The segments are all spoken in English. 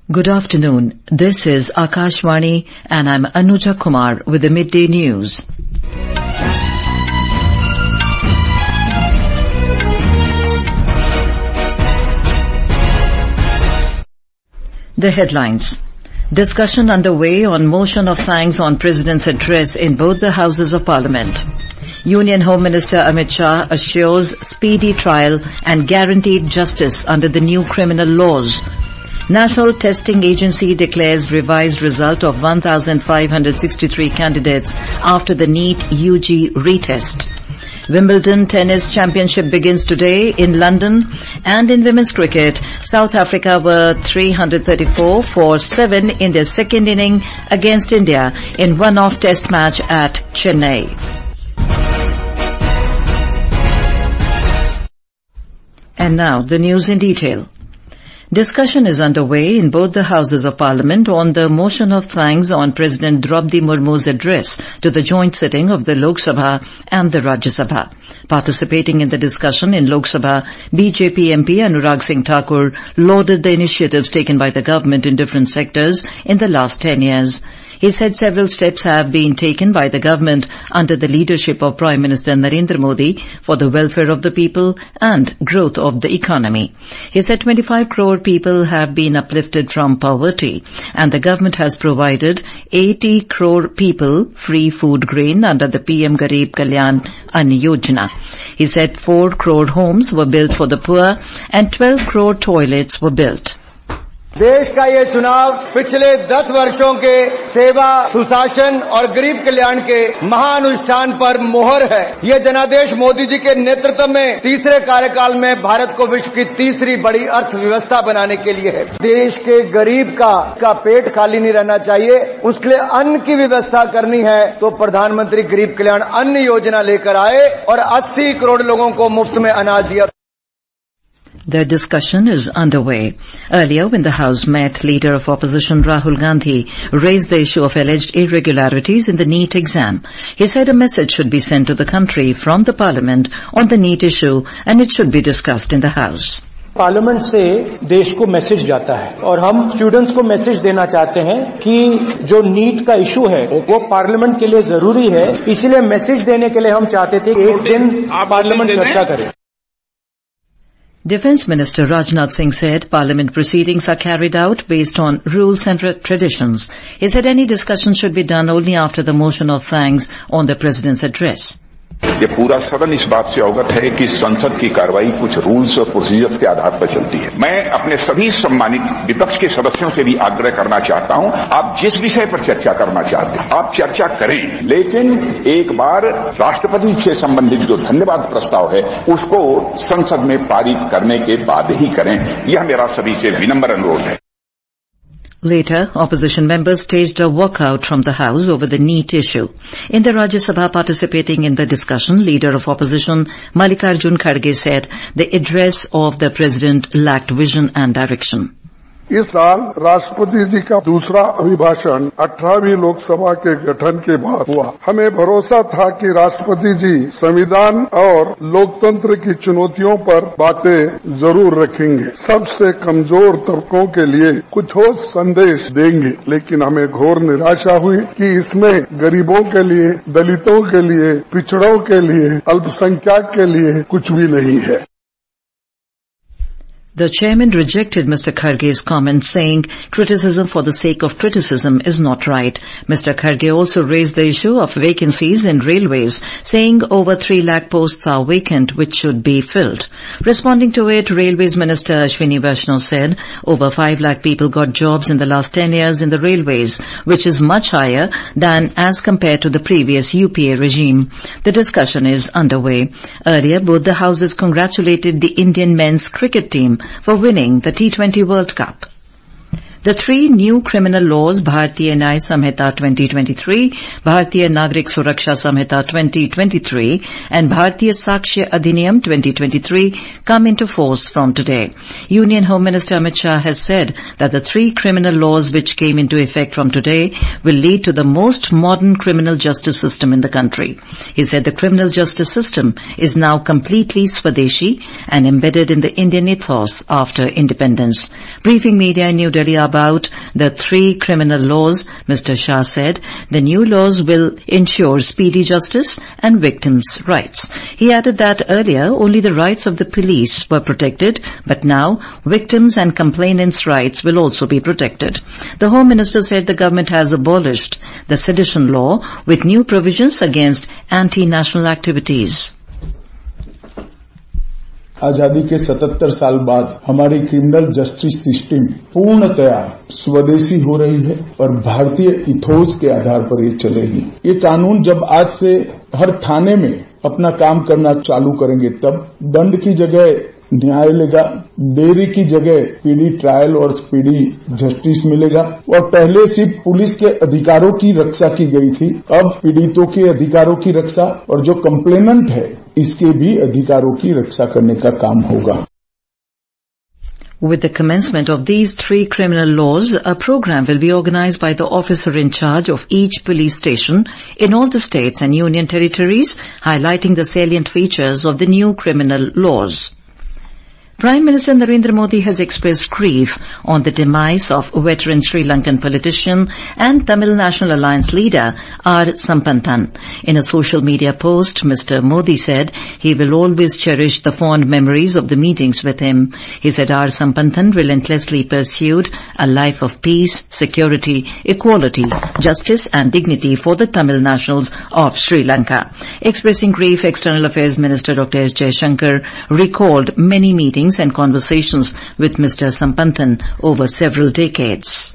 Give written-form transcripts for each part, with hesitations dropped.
Good afternoon. This is Akashvani and I'm Anuja Kumar with the midday news. The headlines. Discussion underway on motion of thanks on President's address in both the Houses of Parliament. Union Home Minister Amit Shah assures speedy trial and guaranteed justice under the new criminal laws. National Testing Agency declares revised result of 1,563 candidates after the NEET UG retest. Wimbledon Tennis Championship begins today in London, and in women's cricket, South Africa were 334 for 7 in their second inning against India in one-off test match at Chennai. And now the news in detail. Discussion is underway in both the Houses of Parliament on the motion of thanks on President Draupadi Murmu's address to the joint sitting of the Lok Sabha and the Rajya Sabha. Participating in the discussion in Lok Sabha, BJP MP Anurag Singh Thakur lauded the initiatives taken by the government in different sectors in the last 10 years. He said several steps have been taken by the government under the leadership of Prime Minister Narendra Modi for the welfare of the people and growth of the economy. He said 25 crore people have been uplifted from poverty and the government has provided 80 crore people free food grain under the PM Garib Kalyan Ann Yojana. He said 4 crore homes were built for the poor and 12 crore toilets were built. देश का ये चुनाव पिछले 10 वर्षों के सेवा, सुशासन और गरीब कल्याण के महाअनुष्ठान पर मोहर है। ये जनादेश मोदी जी के नेतृत्व में तीसरे कार्यकाल में भारत को विश्व की तीसरी बड़ी अर्थव्यवस्था बनाने के लिए है। देश के गरीब का पेट खाली नहीं रहना चाहिए, उसके लिए अन्न की व्यवस्था करनी है तो प्रधानमंत्री गरीब कल्याण अन्न योजना लेकर आए और 80 करोड़ लोगों को मुफ्त में अनाज दिया। The discussion is underway. Earlier, when the House met, Leader of Opposition Rahul Gandhi raised the issue of alleged irregularities in the NEET exam. He said a message should be sent to the country from the Parliament on the NEET issue and it should be discussed in the House. Parliament से देश को message जाता है और हम students को message देना चाहते हैं कि जो नीट का इशू है वो पार्लियामेंट के लिए जरूरी है, इसलिए मैसेज देने के लिए हम चाहते थे कि एक दिन पार्लियामेंट चर्चा करे। Defence Minister Rajnath Singh said Parliament proceedings are carried out based on rules and traditions. He said any discussion should be done only after the motion of thanks on the President's address. ये पूरा सदन इस बात से अवगत है कि संसद की कार्रवाई कुछ रूल्स और प्रोसीजर्स के आधार पर चलती है। मैं अपने सभी सम्मानित विपक्ष के सदस्यों से भी आग्रह करना चाहता हूं, आप जिस विषय पर चर्चा करना चाहते हैं आप चर्चा करें, लेकिन एक बार राष्ट्रपति से संबंधित जो धन्यवाद प्रस्ताव है उसको संसद में पारित करने के बाद ही करें। यह मेरा सभी से विनम्र अनुरोध है। Later, opposition members staged a walkout from the House over the NEET issue. In the Rajya Sabha, participating in the discussion, Leader of Opposition Mallikarjun Kharge said the address of the President lacked vision and direction. इस साल राष्ट्रपति जी का दूसरा अभिभाषण 18वीं लोकसभा के गठन के बाद हुआ। हमें भरोसा था कि राष्ट्रपति जी संविधान और लोकतंत्र की चुनौतियों पर बातें जरूर रखेंगे, सबसे कमजोर तबकों के लिए कुछ ठोस संदेश देंगे, लेकिन हमें घोर निराशा हुई कि इसमें गरीबों के लिए, दलितों के लिए, पिछड़ों के लिए, अल्पसंख्यक के लिए कुछ भी नहीं है। The chairman rejected Mr. Kharge's comment, saying criticism for the sake of criticism is not right. Mr. Kharge also raised the issue of vacancies in railways, saying over 3 lakh posts are vacant which should be filled. Responding to it, Railways Minister Ashwini Vaishnaw said over 5 lakh people got jobs in the last 10 years in the railways, which is much higher than as compared to the previous UPA regime. The discussion is underway. Earlier, both the houses congratulated the Indian men's cricket team for winning the T20 World Cup. The 3 new criminal laws, Bharatiya Nyaya Samhita 2023, Bharatiya Nagrik Suraksha Samhita 2023 and Bharatiya Sakshya Adhiniyam 2023 come into force from today. Union Home Minister Amit Shah has said that the 3 criminal laws which came into effect from today will lead to the most modern criminal justice system in the country. He said the criminal justice system is now completely Swadeshi and embedded in the Indian ethos after independence. Briefing media in New Delhi, about the 3 criminal laws, Mr. Shah said the new laws will ensure speedy justice and victims' rights. He added that earlier only the rights of the police were protected, but now victims and complainants' rights will also be protected. The Home Minister said the government has abolished the sedition law with new provisions against anti-national activities. आजादी के 77 साल बाद हमारी criminal justice system पूर्णतया स्वदेशी हो रही है और भारतीय इथोस के आधार पर ये चलेगी। ये कानून जब आज से हर थाने में अपना काम करना चालू करेंगे तब दंड की जगह न्याय मिलेगा, देरी की जगह स्पीडी ट्रायल और स्पीडी जस्टिस मिलेगा। और पहले सिर्फ पुलिस के अधिकारों की रक्षा की गई थी, अब पीड़ितों के अधिकारों की रक्षा और जो कंप्लेनेंट है इसके भी अधिकारों की रक्षा करने का काम होगा। With the commencement of these 3 criminal laws, a program will be organized by the officer in charge of each police station in all the states and union territories, highlighting the salient features of the new criminal laws. Prime Minister Narendra Modi has expressed grief on the demise of veteran Sri Lankan politician and Tamil National Alliance leader R. Sampanthan. In a social media post, Mr. Modi said he will always cherish the fond memories of the meetings with him. He said R. Sampanthan relentlessly pursued a life of peace, security, equality, justice and dignity for the Tamil nationals of Sri Lanka. Expressing grief, External Affairs Minister Dr. S. Jaishankar recalled many meetings and conversations with Mr. Sampanthan over several decades.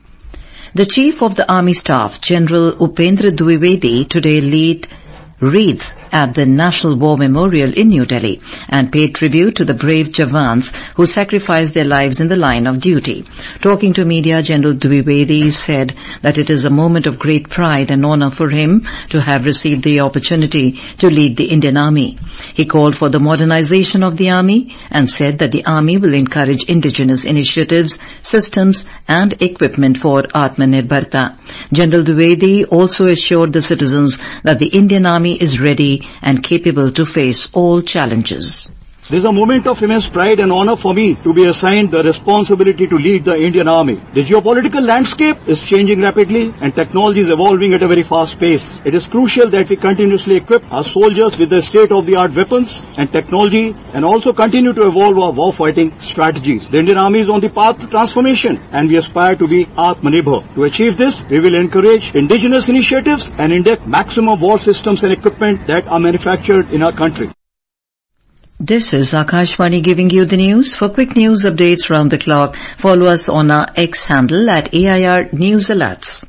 The Chief of the Army Staff, General Upendra Dwivedi, today laid wreath at the National War Memorial in New Delhi and paid tribute to the brave Jawans who sacrificed their lives in the line of duty. Talking to media, General Dwivedi said that it is a moment of great pride and honor for him to have received the opportunity to lead the Indian Army. He called for the modernization of the Army and said that the Army will encourage indigenous initiatives, systems and equipment for Atmanirbharta. General Dwivedi also assured the citizens that the Indian Army is ready and capable to face all challenges. This is a moment of immense pride and honor for me to be assigned the responsibility to lead the Indian Army. The geopolitical landscape is changing rapidly and technology is evolving at a very fast pace. It is crucial that we continuously equip our soldiers with the state-of-the-art weapons and technology and also continue to evolve our war-fighting strategies. The Indian Army is on the path to transformation and we aspire to be Atmanirbhar. To achieve this, we will encourage indigenous initiatives and inject maximum war systems and equipment that are manufactured in our country. This is Akashvani giving you the news. For quick news updates round the clock, follow us on our X handle at AIR News Alerts.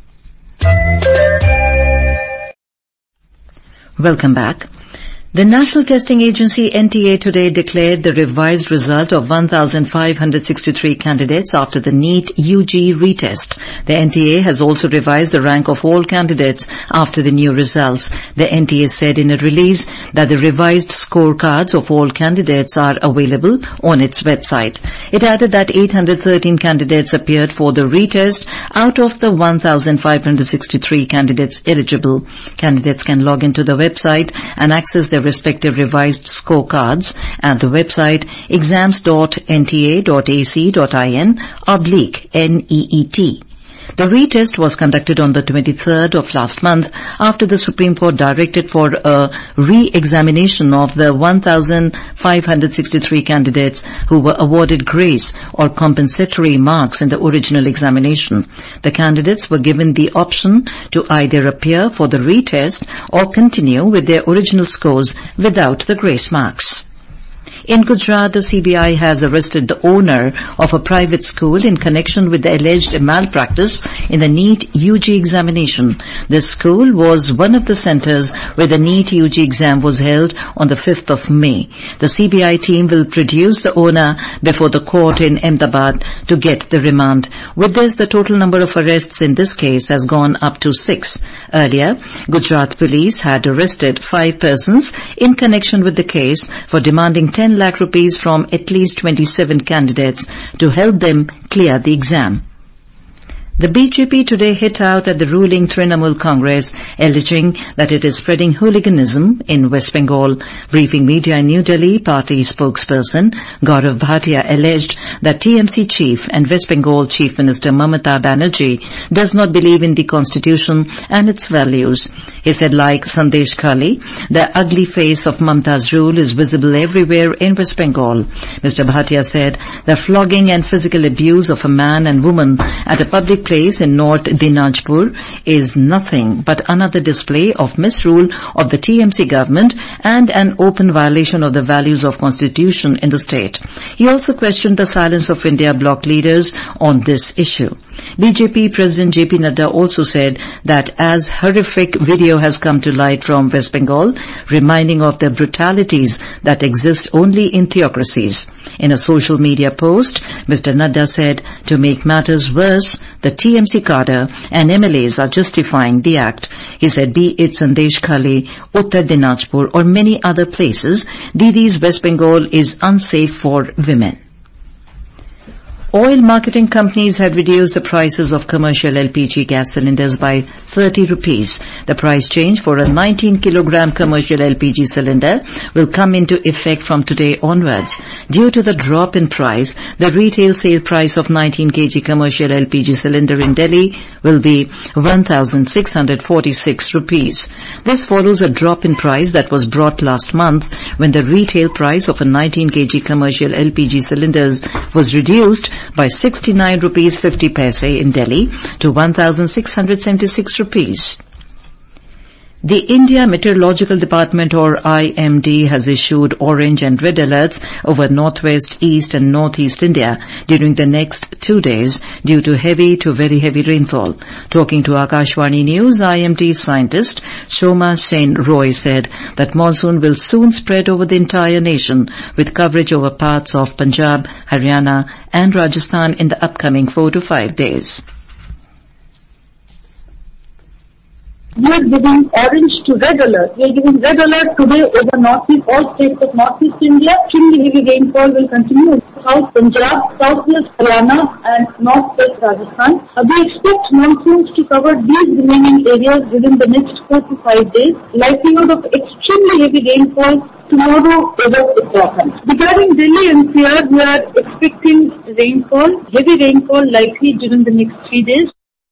Welcome back. The National Testing Agency NTA today declared the revised result of 1,563 candidates after the NEET UG retest. The NTA has also revised the rank of all candidates after the new results. The NTA said in a release that the revised scorecards of all candidates are available on its website. It added that 813 candidates appeared for the retest out of the 1,563 candidates eligible. Candidates can log into the website and access their respective revised scorecards at the website exams.nta.ac.in/NEET. The retest was conducted on the 23rd of last month after the Supreme Court directed for a re-examination of the 1,563 candidates who were awarded grace or compensatory marks in the original examination. The candidates were given the option to either appear for the retest or continue with their original scores without the grace marks. In Gujarat, the CBI has arrested the owner of a private school in connection with the alleged malpractice in the NEET UG examination. The school was one of the centres where the NEET UG exam was held on the 5th of May. The CBI team will produce the owner before the court in Ahmedabad to get the remand. With this, the total number of arrests in this case has gone up to 6. Earlier, Gujarat police had arrested 5 persons in connection with the case for demanding 10 lakh rupees from at least 27 candidates to help them clear the exam. The BJP today hit out at the ruling Trinamool Congress, alleging that it is spreading hooliganism in West Bengal. Briefing media in New Delhi, party spokesperson Gaurav Bhatia alleged that TMC chief and West Bengal Chief Minister Mamata Banerjee does not believe in the constitution and its values. He said, like Sandesh Khali, the ugly face of Mamata's rule is visible everywhere in West Bengal. Mr. Bhatia said the flogging and physical abuse of a man and woman at a public place in North Dinajpur is nothing but another display of misrule of the TMC government and an open violation of the values of constitution in the state. He also questioned the silence of India bloc leaders on this issue. BJP President JP Nadda also said that as horrific video has come to light from West Bengal, reminding of the brutalities that exist only in theocracies. In a social media post, Mr. Nadda said, to make matters worse, the TMC cadre and MLAs are justifying the act. He said, be it Sandesh Khali, Uttar Dinajpur or many other places, Didi's West Bengal is unsafe for women. Oil marketing companies have reduced the prices of commercial LPG gas cylinders by 30 rupees. The price change for a 19-kilogram commercial LPG cylinder will come into effect from today onwards. Due to the drop in price, the retail sale price of 19 kg commercial LPG cylinder in Delhi will be 1,646 rupees. This follows a drop in price that was brought last month when the retail price of a 19 kg commercial LPG cylinders was reduced by 69 rupees 50 paise in Delhi to 1,676 rupees. The India Meteorological Department or IMD has issued orange and red alerts over northwest, east and northeast India during the next 2 days due to heavy to very heavy rainfall. Talking to Akashvani News, IMD scientist Shoma Sen Roy said that monsoon will soon spread over the entire nation with coverage over parts of Punjab, Haryana and Rajasthan in the upcoming 4 to 5 days. We are giving orange to red alert. We are giving red alert today over northeast, all states of northeast India. Extremely heavy rainfall will continue in South Punjab, southwest Haryana and northwest Rajasthan. We expect monsoons to cover these remaining areas within the next 4 to 5 days. Likelihood of extremely heavy rainfall tomorrow over Uttarakhand. Regarding Delhi NCR, we are expecting heavy rainfall likely during the next 3 days.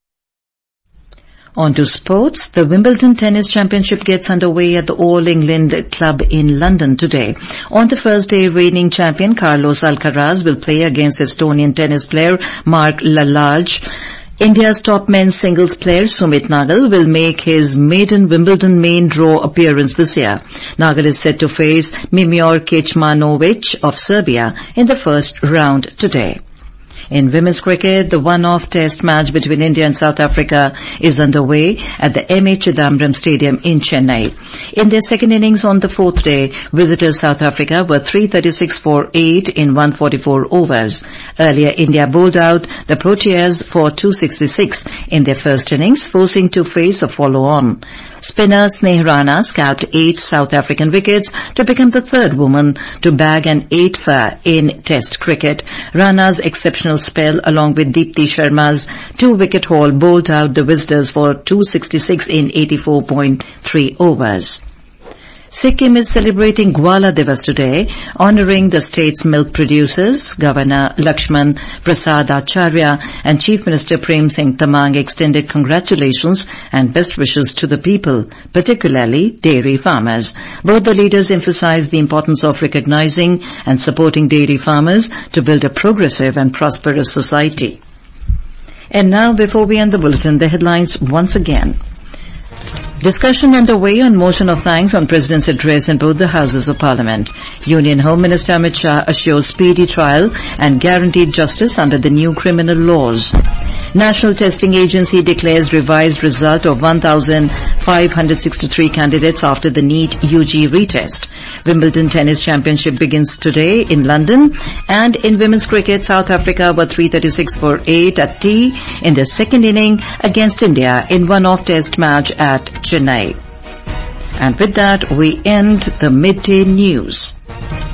On to sports. The Wimbledon Tennis Championship gets underway at the All England Club in London today. On the first day, reigning champion Carlos Alcaraz will play against Estonian tennis player Mark Lalage. India's top men's singles player Sumit Nagal will make his maiden Wimbledon main draw appearance this year. Nagal is set to face Mimior Kecmanovic of Serbia in the first round today. In women's cricket, the one-off test match between India and South Africa is underway at the M.A. Chidambaram Stadium in Chennai. In their second innings on the fourth day, visitors South Africa were 336 for 8 in 144 overs. Earlier, India bowled out the Proteas for 266 in their first innings, forcing to face a follow-on. Spinner Sneh Rana scalped 8 South African wickets to become the third woman to bag an 8th in Test cricket. Rana's exceptional spell, along with Deepti Sharma's 2-wicket haul, bowled out the visitors for 266 in 84.3 overs. Sikkim is celebrating Gwala Divas today, honouring the state's milk producers. Governor Lakshman Prasad Acharya and Chief Minister Prem Singh Tamang extended congratulations and best wishes to the people, particularly dairy farmers. Both the leaders emphasized the importance of recognizing and supporting dairy farmers to build a progressive and prosperous society. And now, before we end the bulletin, the headlines once again. Discussion underway on motion of thanks on President's address in both the Houses of Parliament. Union Home Minister Amit Shah assures speedy trial and guaranteed justice under the new criminal laws. National Testing Agency declares revised result of 1,563 candidates after the NEET UG retest. Wimbledon Tennis Championship begins today in London. And in women's cricket, South Africa were 336 for 8 at tea in their second inning against India in one-off test match at Chennai. And with that, we end the midday news.